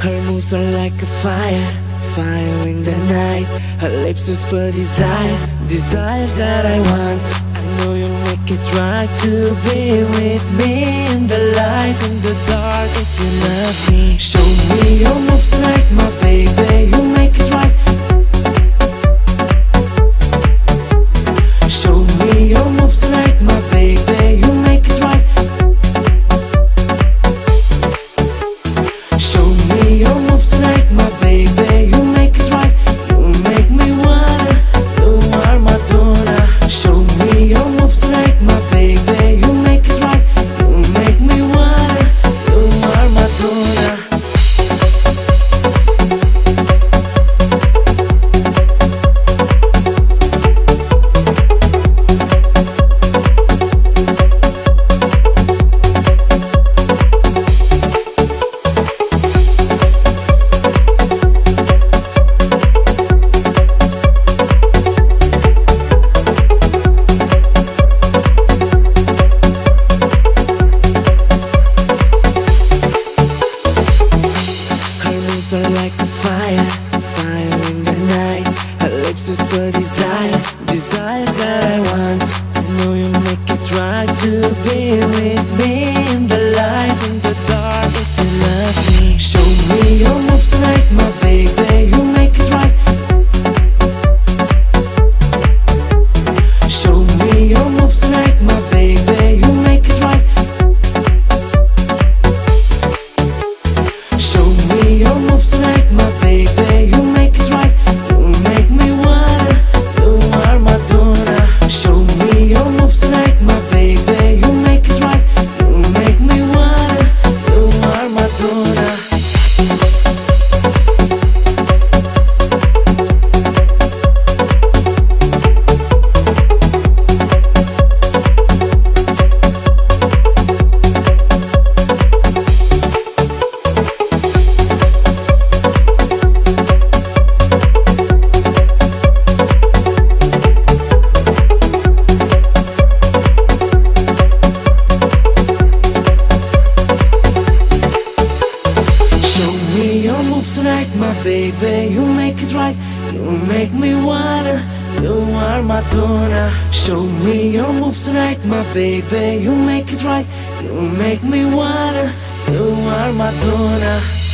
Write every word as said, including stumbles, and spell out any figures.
Her moves are like a fire, fire in the night. Her lips whisper desire, desire that I want. I know you'll make it right to be with me in the light, in the dark if you love me. Show me your moves tonight, my baby, you make it right. Show me your moves tonight, my baby, you make it right. Show me your moves tonight, my baby, you make it right. You make me wanna, you are Madonna. Show me your moves tonight, my baby, you make it right. You make me wanna, you are Madonna. Are like a fire, fire in the night. Her lips whisper desire, desire that I want. I know you make it right to be with me in the light, in the dark if you love me. Show me your moves tonight, my baby, you make it right. Show me your moves tonight, my baby, you make it right. Show me your moves tonight, my baby, you make it right. You make me wanna, you are Madonna. Show me your moves tonight, my baby, you make it right. You make me wanna, you are Madonna. Your moves tonight, my baby, you make it right. You make me wanna, you are Madonna. Show me your moves tonight, my baby, you make it right. You make me wanna, you are Madonna.